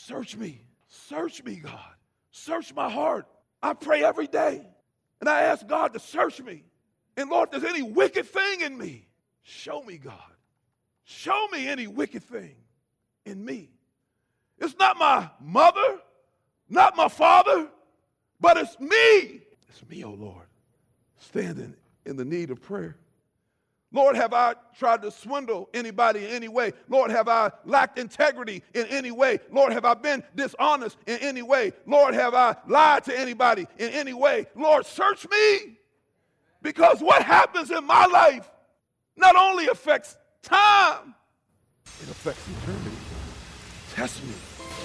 Search me, God. Search my heart. I pray every day, and I ask God to search me. And Lord, if there's any wicked thing in me, show me, God. Show me any wicked thing in me. It's not my mother, not my father, but it's me. It's me, oh Lord, standing in the need of prayer. Lord, have I tried to swindle anybody in any way? Lord, have I lacked integrity in any way? Lord, have I been dishonest in any way? Lord, have I lied to anybody in any way? Lord, search me. Because what happens in my life not only affects time, it affects eternity. Test me.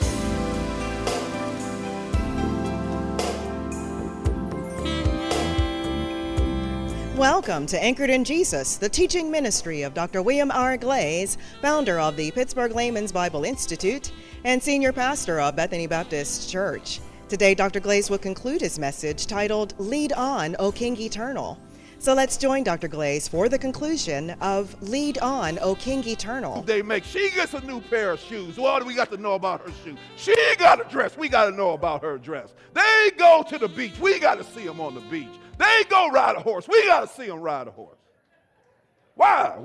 Welcome to Anchored in Jesus, the teaching ministry of Dr. William R. Glaze, founder of the Pittsburgh Layman's Bible Institute and senior pastor of Bethany Baptist Church. Today, Dr. Glaze will conclude his message titled, Lead On, O King Eternal. So let's join Dr. Glaze for the conclusion of Lead On, O King Eternal. She gets a new pair of shoes. What do we got to know about her shoes? She got a dress. We got to know about her dress. They go to the beach. We got to see them on the beach. They go ride a horse. We got to see them ride a horse. Why?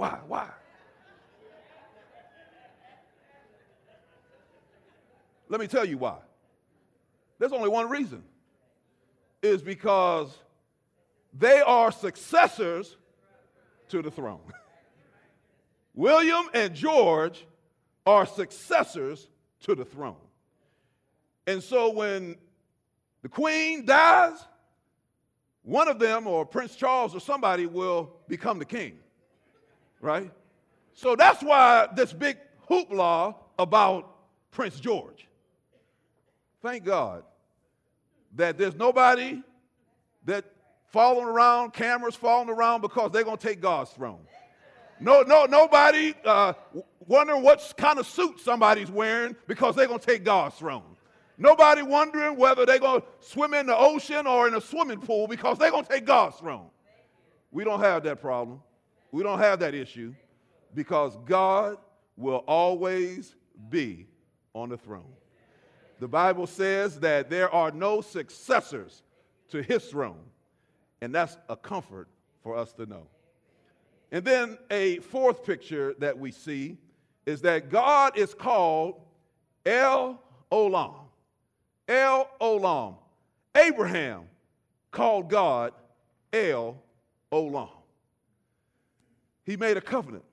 Let me tell you why. There's only one reason. It's because they are successors to the throne. William and George are successors to the throne. And so when the queen dies, one of them, or Prince Charles or somebody, will become the king, right? So that's why this big hoopla about Prince George. Thank God that there's nobody that following around, cameras following around because they're going to take God's throne. Nobody wondering what kind of suit somebody's wearing because they're going to take God's throne. Nobody wondering whether they're going to swim in the ocean or in a swimming pool because they're going to take God's throne. We don't have that problem. We don't have that issue because God will always be on the throne. The Bible says that there are no successors to his throne, and that's a comfort for us to know. And then a fourth picture that we see is that God is called El Olam. El Olam. Abraham called God El Olam. He made a covenant.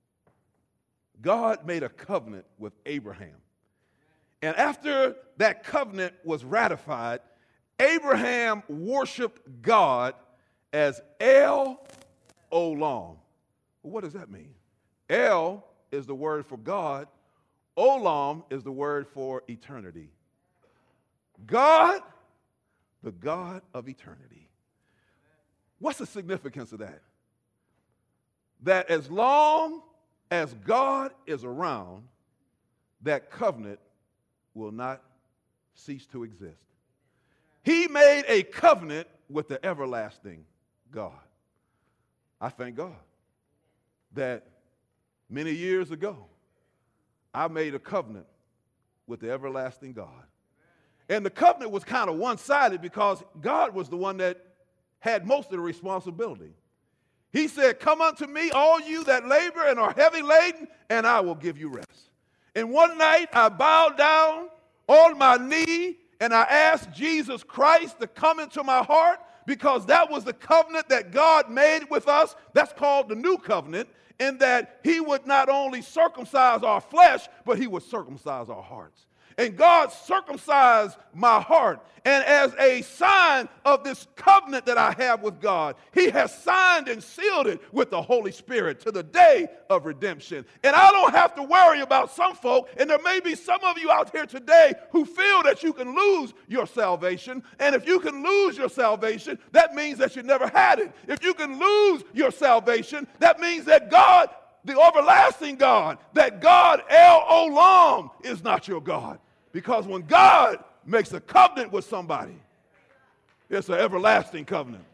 God made a covenant with Abraham. And after that covenant was ratified, Abraham worshiped God as El Olam. What does that mean? El is the word for God. Olam is the word for eternity. God, the God of eternity. What's the significance of that? That as long as God is around, that covenant will not cease to exist. He made a covenant with the everlasting God. I thank God that many years ago, I made a covenant with the everlasting God. And the covenant was kind of one-sided because God was the one that had most of the responsibility. He said, come unto me, all you that labor and are heavy laden, and I will give you rest. And one night I bowed down on my knee and I asked Jesus Christ to come into my heart because that was the covenant that God made with us. That's called the new covenant, in that he would not only circumcise our flesh, but he would circumcise our hearts. And God circumcised my heart. And as a sign of this covenant that I have with God, he has signed and sealed it with the Holy Spirit to the day of redemption. And I don't have to worry about some folk, and there may be some of you out here today who feel that you can lose your salvation. And if you can lose your salvation, that means that you never had it. If you can lose your salvation, that means that God, the everlasting God, that God, El Olam, is not your God. Because when God makes a covenant with somebody, it's an everlasting covenant.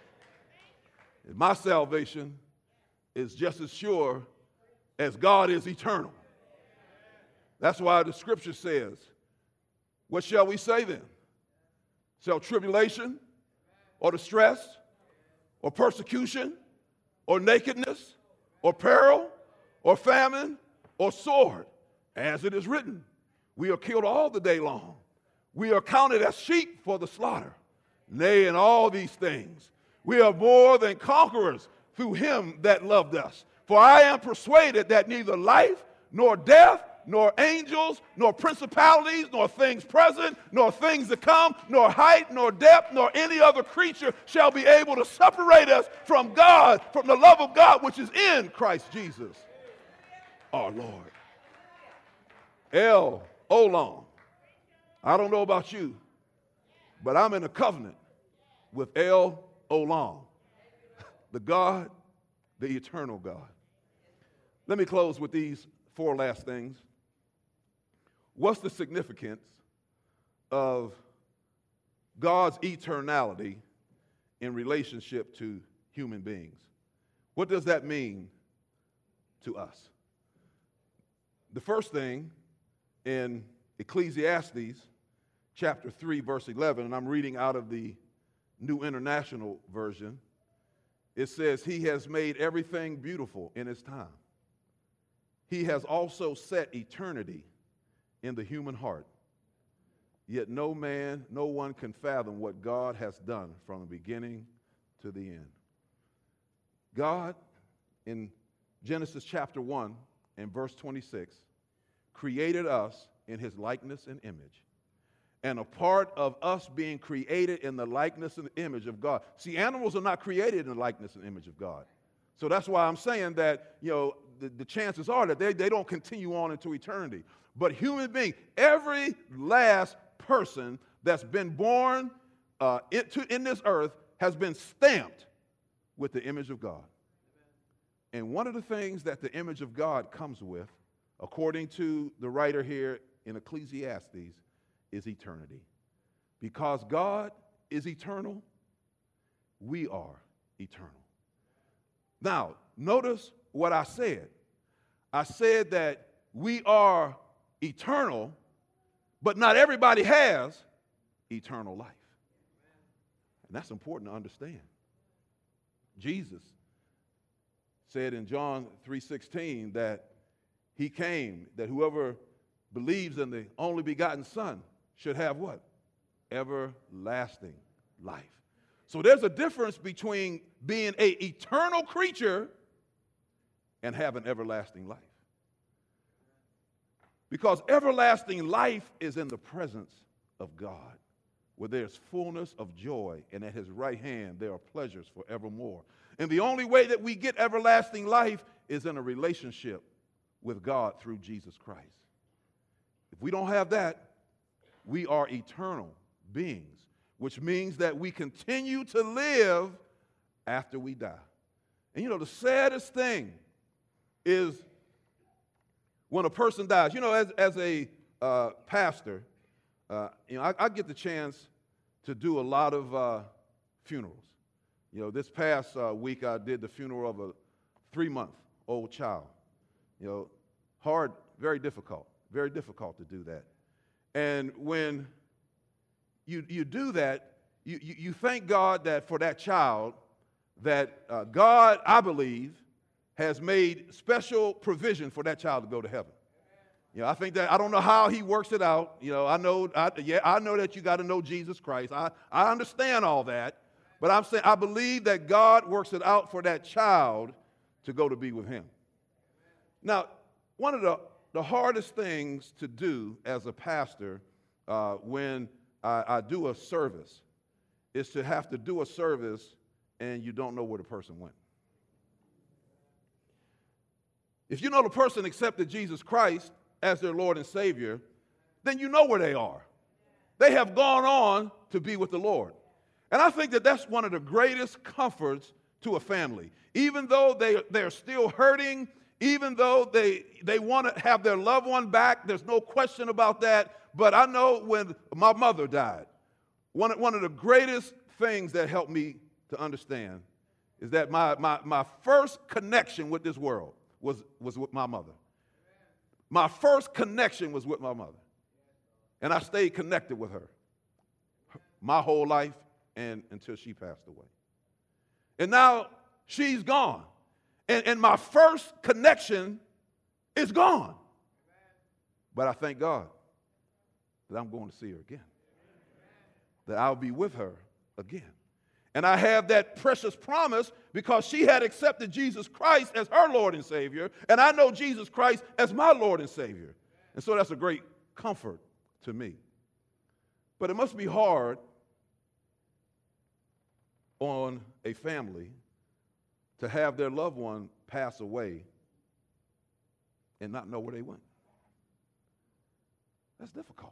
And my salvation is just as sure as God is eternal. That's why the scripture says, what shall we say then? Shall tribulation or distress or persecution or nakedness or peril or famine or sword? As it is written, we are killed all the day long. We are counted as sheep for the slaughter. Nay, in all these things, we are more than conquerors through him that loved us. For I am persuaded that neither life, nor death, nor angels, nor principalities, nor things present, nor things to come, nor height, nor depth, nor any other creature shall be able to separate us from God, from the love of God which is in Christ Jesus, our Lord. El Olam. I don't know about you, but I'm in a covenant with El Olam, the God, the eternal God. Let me close with these 4 last things. What's the significance of God's eternality in relationship to human beings? What does that mean to us? The first thing in Ecclesiastes chapter 3, verse 11, and I'm reading out of the New International Version, it says, he has made everything beautiful in his time. He has also set eternity in the human heart. Yet no one can fathom what God has done from the beginning to the end. God, in Genesis chapter 1 and verse 26, created us in his likeness and image. And a part of us being created in the likeness and image of God. See, animals are not created in the likeness and image of God. So that's why I'm saying that, the chances are that they don't continue on into eternity. But human beings, every last person that's been born in this earth has been stamped with the image of God. And one of the things that the image of God comes with, according to the writer here in Ecclesiastes, is eternity. Because God is eternal, we are eternal. Now, notice what I said. I said that we are eternal, but not everybody has eternal life. And that's important to understand. Jesus said in John 3:16 that he came, that whoever believes in the only begotten Son should have what? Everlasting life. So there's a difference between being an eternal creature and having everlasting life. Because everlasting life is in the presence of God, where there's fullness of joy, and at his right hand there are pleasures forevermore. And the only way that we get everlasting life is in a relationship with God through Jesus Christ. If we don't have that, we are eternal beings, which means that we continue to live after we die. And the saddest thing is when a person dies. As a pastor, I get the chance to do a lot of funerals. This past week I did the funeral of a 3-month-old child. Hard, very difficult to do that. And when you do that, you thank God that for that child, that God, I believe, has made special provision for that child to go to heaven. I think that, I don't know how he works it out. I know that you got to know Jesus Christ. I understand all that. But I'm saying I believe that God works it out for that child to go to be with him. Now, one of the hardest things to do as a pastor when I do a service is to have to do a service and you don't know where the person went. If you know the person accepted Jesus Christ as their Lord and Savior, then you know where they are. They have gone on to be with the Lord. And I think that that's one of the greatest comforts to a family. Even though they're still hurting, even though they want to have their loved one back, there's no question about that. But I know when my mother died, one of the greatest things that helped me to understand is that my first connection with this world was with my mother. my first connection was with my mother. And I stayed connected with her my whole life and until she passed away. And now she's gone. And my first connection is gone. But I thank God that I'm going to see her again, that I'll be with her again. And I have that precious promise because she had accepted Jesus Christ as her Lord and Savior, and I know Jesus Christ as my Lord and Savior. And so that's a great comfort to me. But it must be hard on a family to have their loved one pass away and not know where they went. That's difficult.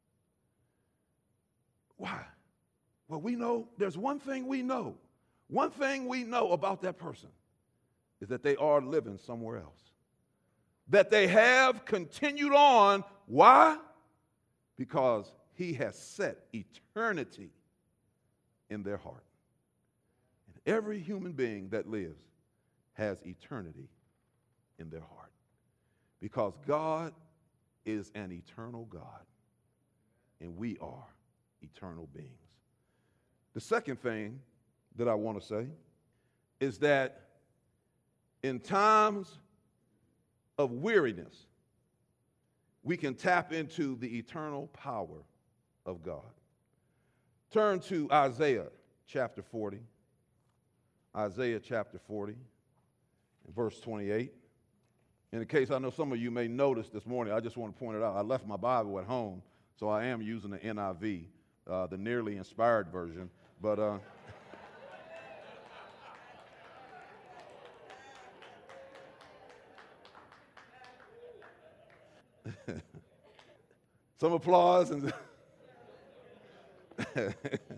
Why? Well, we know there's one thing we know. One thing we know about that person is that they are living somewhere else. That they have continued on. Why? Because he has set eternity in their heart. And every human being that lives has eternity in their heart. Because God is an eternal God, and we are eternal beings. The second thing that I want to say is that in times of weariness, we can tap into the eternal power of God. Turn to Isaiah chapter 40. Isaiah chapter 40, and verse 28. In case I know some of you may notice this morning, I just want to point it out. I left my Bible at home, so I am using the NIV, the nearly inspired version. But some applause and the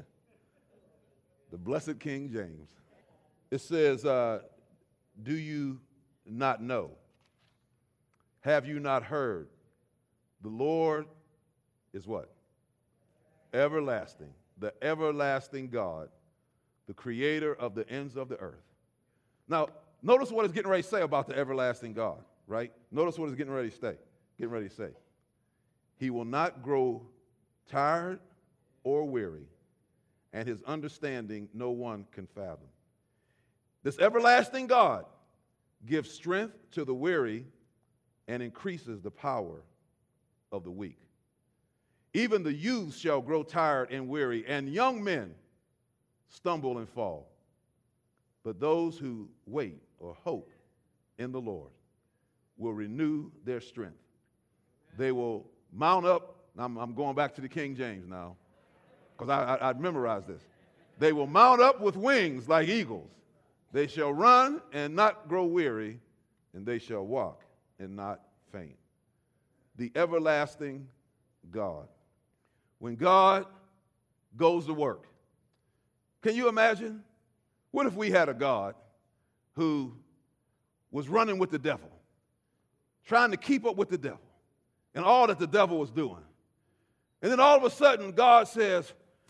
blessed King James. It says, do you not know? Have you not heard? The Lord is what? Everlasting. The everlasting God, the creator of the ends of the earth. Now, notice what it's getting ready to say about the everlasting God, right? Notice what it's getting ready to say. He will not grow tired or weary, and his understanding no one can fathom. This everlasting God gives strength to the weary and increases the power of the weak. Even the youth shall grow tired and weary, and young men stumble and fall. But those who wait or hope in the Lord will renew their strength. They will mount up. I'm going back to the King James now, because I memorized this. They will mount up with wings like eagles. They shall run and not grow weary, and they shall walk and not faint. The everlasting God. When God goes to work, can you imagine? What if we had a God who was running with the devil, trying to keep up with the devil, and all that the devil was doing? And then all of a sudden, God says,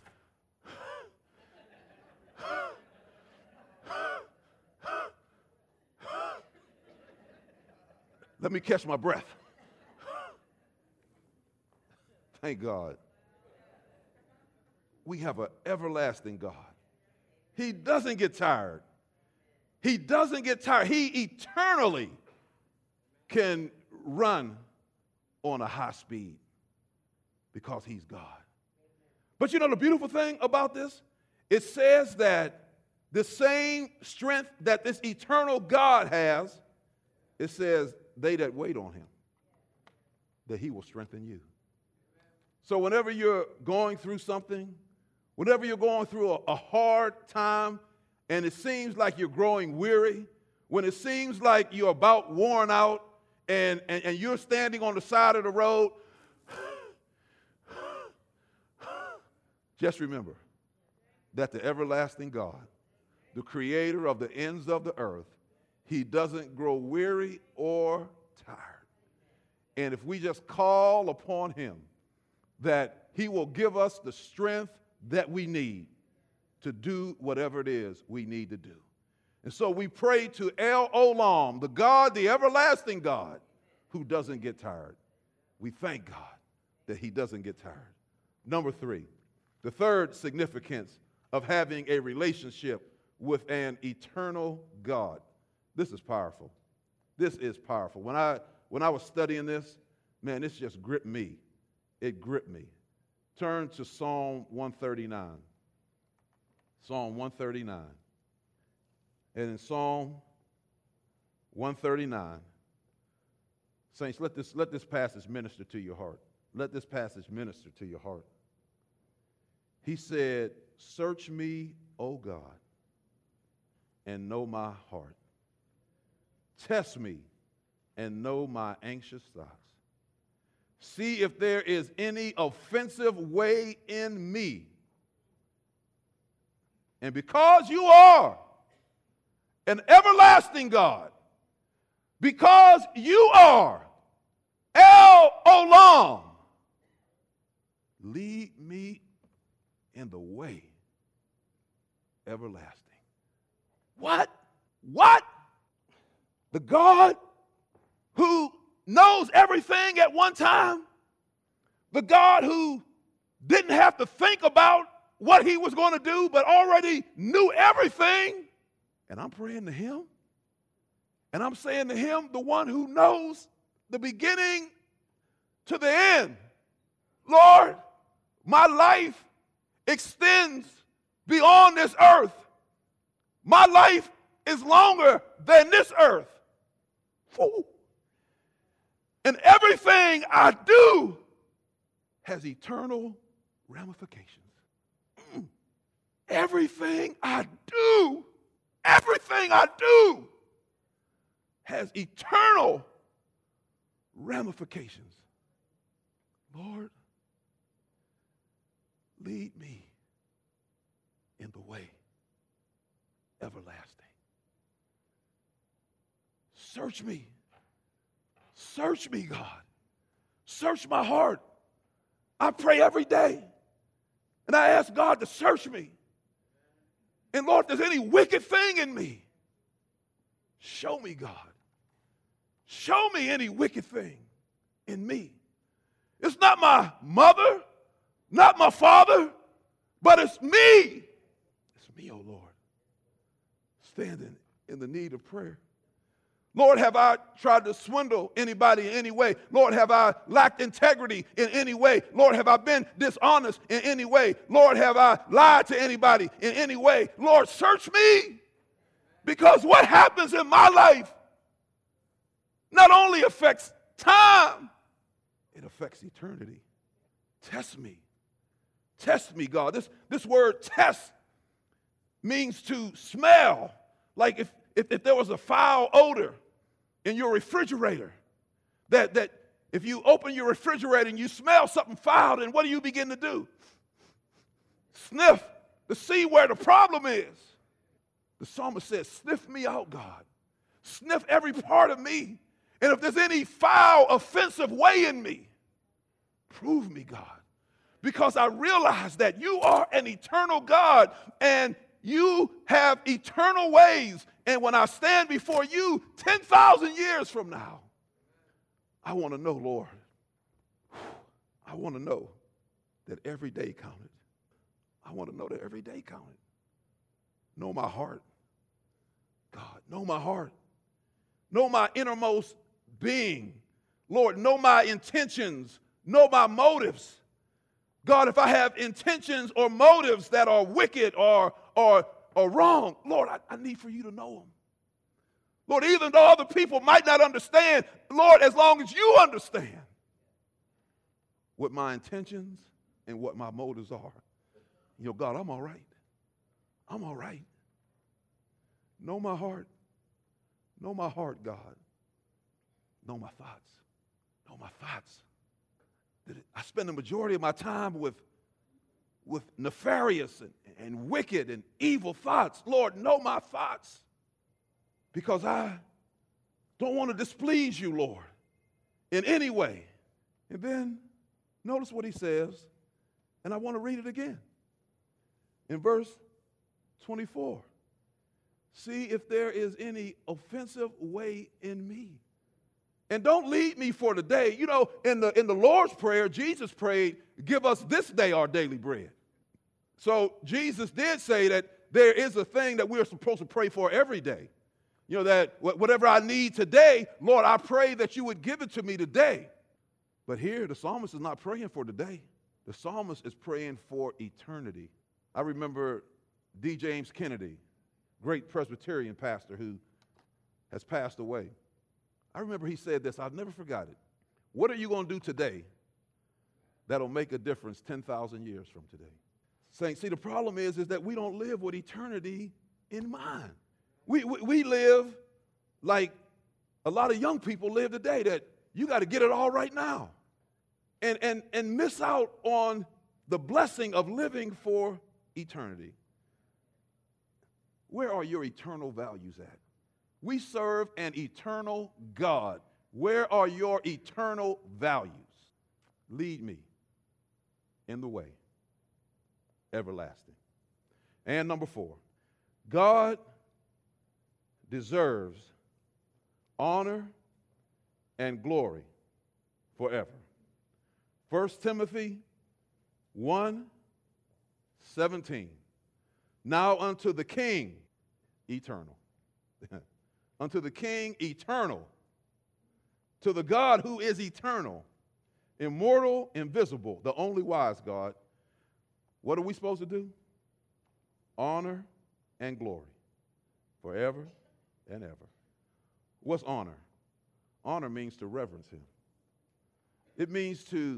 let me catch my breath. Thank God. We have an everlasting God. He doesn't get tired. He doesn't get tired. He eternally can run on a high speed because he's God. But you know the beautiful thing about this? It says that the same strength that this eternal God has, it says they that wait on him, that he will strengthen you. So whenever you're going through something, whenever you're going through a hard time and it seems like you're growing weary, when it seems like you're about worn out and you're standing on the side of the road, just remember that the everlasting God, the creator of the ends of the earth, he doesn't grow weary or tired. And if we just call upon him, that he will give us the strength that we need to do whatever it is we need to do. And so we pray to El Olam, the God, the everlasting God, who doesn't get tired. We thank God that he doesn't get tired. Number 3, the third significance of having a relationship with an eternal God. This is powerful. This is powerful. When I was studying this, man, this just gripped me. It gripped me. Turn to Psalm 139. Psalm 139. And in Psalm 139, saints, let this passage minister to your heart. Let this passage minister to your heart. He said, "Search me, O God, and know my heart. Test me and know my anxious thoughts. See if there is any offensive way in me. And because you are an everlasting God, because you are El Olam, lead me in the way everlasting." What? The God who knows everything at one time, the God who didn't have to think about what he was going to do, but already knew everything. And I'm praying to him, and I'm saying to him, the one who knows the beginning to the end, Lord, my life extends beyond this earth. My life is longer than this earth. Woo. And everything I do has eternal ramifications. Everything I do has eternal ramifications. Lord, lead me in the way everlasting. Search me, God. Search my heart. I pray every day, and I ask God to search me. And Lord, if there's any wicked thing in me, show me, God. Show me any wicked thing in me. It's not my mother, not my father, but it's me. It's me, oh Lord, standing in the need of prayer. Lord, have I tried to swindle anybody in any way? Lord, have I lacked integrity in any way? Lord, have I been dishonest in any way? Lord, have I lied to anybody in any way? Lord, search me, because what happens in my life not only affects time, it affects eternity. Test me. Test me, God. This word test means to smell. Like if there was a foul odor in your refrigerator, that if you open your refrigerator and you smell something foul, then what do you begin to do? Sniff to see where the problem is. The psalmist says, sniff me out, God. Sniff every part of me. And if there's any foul, offensive way in me, prove me, God. Because I realize that you are an eternal God and you have eternal ways. And when I stand before you 10,000 years from now, I want to know, Lord, I want to know that every day counted. I want to know that every day counted. Know my heart. God, know my heart. Know my innermost being. Lord, know my intentions. Know my motives. God, if I have intentions or motives that are wicked or wrong, Lord, I need for you to know them. Lord, even though other people might not understand, Lord, as long as you understand what my intentions and what my motives are, God, I'm all right. I'm all right. Know my heart. Know my heart, God. Know my thoughts. Know my thoughts. I spend the majority of my time with nefarious and wicked and evil thoughts. Lord, know my thoughts, because I don't want to displease you, Lord, in any way. And then notice what he says, and I want to read it again. In verse 24, see if there is any offensive way in me, And don't lead me for today. You know, in the Lord's Prayer, Jesus prayed, give us this day our daily bread. So Jesus did say that there is a thing that we're supposed to pray for every day. You know, that whatever I need today, Lord, I pray that you would give it to me today. But here, the psalmist is not praying for today. The psalmist is praying for eternity. I remember D. James Kennedy, great Presbyterian pastor who has passed away. I remember he said this, I've never forgot it. What are you going to do today that'll make a difference 10,000 years from today? Saints, see, the problem is that we don't live with eternity in mind. We live like a lot of young people live today, that you got to get it all right now and miss out on the blessing of living for eternity. Where are your eternal values at? We serve an eternal God. Where are your eternal values? Lead me in the way everlasting. And number 4, God deserves honor and glory forever. 1 Timothy 1:17. Now unto the King eternal. Unto the King eternal, to the God who is eternal, immortal, invisible, the only wise God. What are we supposed to do? Honor and glory forever and ever. What's honor? Honor means to reverence him. It means to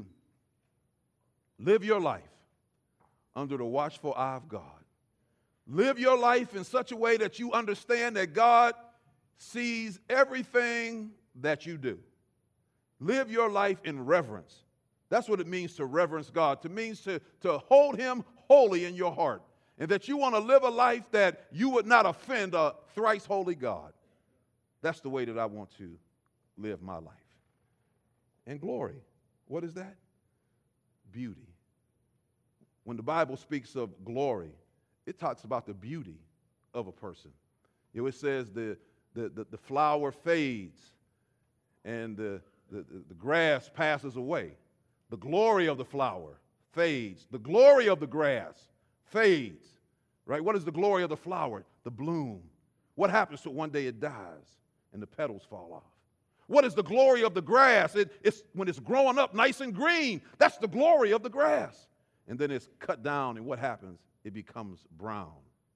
live your life under the watchful eye of God. Live your life in such a way that you understand that God sees everything that you do. Live your life in reverence. That's what it means to reverence God. It means to hold him holy in your heart, and that you want to live a life that you would not offend a thrice holy God. That's the way that I want to live my life. And glory, what is that? Beauty. When the Bible speaks of glory, it talks about the beauty of a person. You know, it says the flower fades and the grass passes away. The glory of the flower fades. The glory of the grass fades. Right? What is the glory of the flower? The bloom. What happens to it? One day it dies and the petals fall off. What is the glory of the grass? It's when it's growing up nice and green. That's the glory of the grass. And then it's cut down, and what happens? It becomes brown.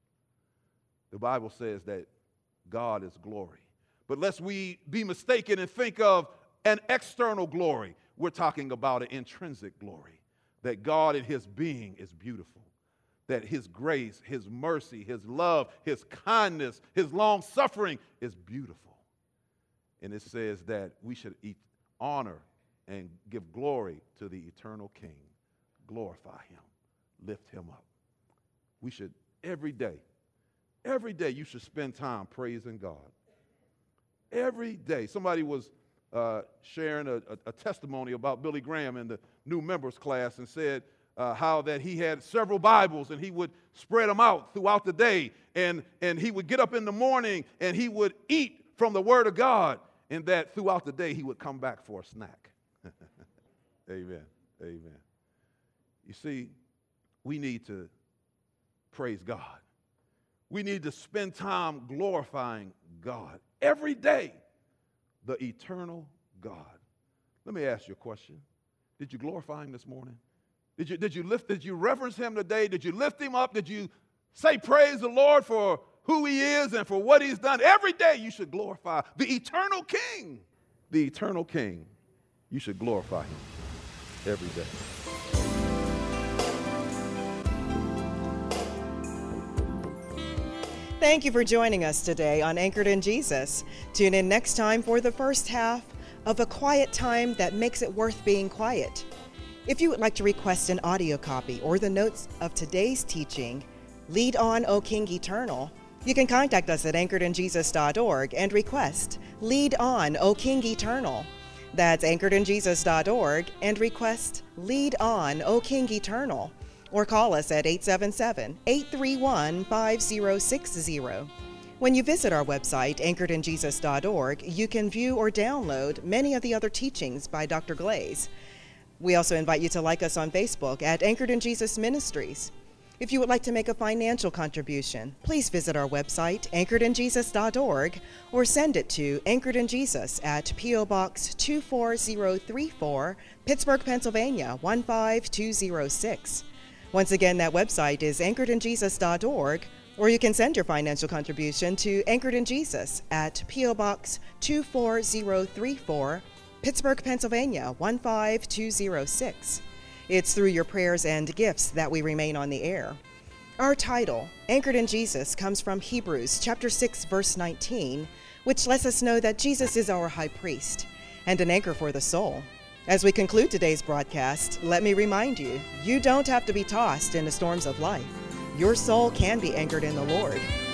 The Bible says that God is glory. But lest we be mistaken and think of an external glory, we're talking about an intrinsic glory, that God in his being is beautiful, that his grace, his mercy, his love, his kindness, his long suffering is beautiful. And it says that we should honor and give glory to the eternal King. Glorify him. Lift him up. We should every day you should spend time praising God. Every day. Somebody was sharing a testimony about Billy Graham in the new members class and said how that he had several Bibles and he would spread them out throughout the day. And he would get up in the morning and he would eat from the Word of God. And that throughout the day he would come back for a snack. Amen. Amen. You see, we need to praise God. We need to spend time glorifying God every day, the eternal God. Let me ask you a question. Did you glorify him this morning? Did you reverence him today? Did you lift him up? Did you say praise the Lord for who he is and for what he's done? Every day you should glorify the eternal King. The eternal King. You should glorify him every day. Thank you for joining us today on Anchored in Jesus. Tune in next time for the first half of A Quiet Time That Makes It Worth Being Quiet. If you would like to request an audio copy or the notes of today's teaching, Lead On, O King Eternal, you can contact us at anchoredinjesus.org and request Lead On, O King Eternal. That's anchoredinjesus.org and request Lead On, O King Eternal. Or call us at 877-831-5060. When you visit our website, anchoredinjesus.org, you can view or download many of the other teachings by Dr. Glaze. We also invite you to like us on Facebook at Anchored in Jesus Ministries. If you would like to make a financial contribution, please visit our website, anchoredinjesus.org, or send it to Anchored in Jesus at P.O. Box 24034, Pittsburgh, Pennsylvania 15206. Once again, that website is anchoredinjesus.org, or you can send your financial contribution to Anchored in Jesus at P.O. Box 24034, Pittsburgh, Pennsylvania 15206. It's through your prayers and gifts that we remain on the air. Our title, Anchored in Jesus, comes from Hebrews chapter 6, verse 19, which lets us know that Jesus is our high priest and an anchor for the soul. As we conclude today's broadcast, let me remind you, you don't have to be tossed in the storms of life. Your soul can be anchored in the Lord.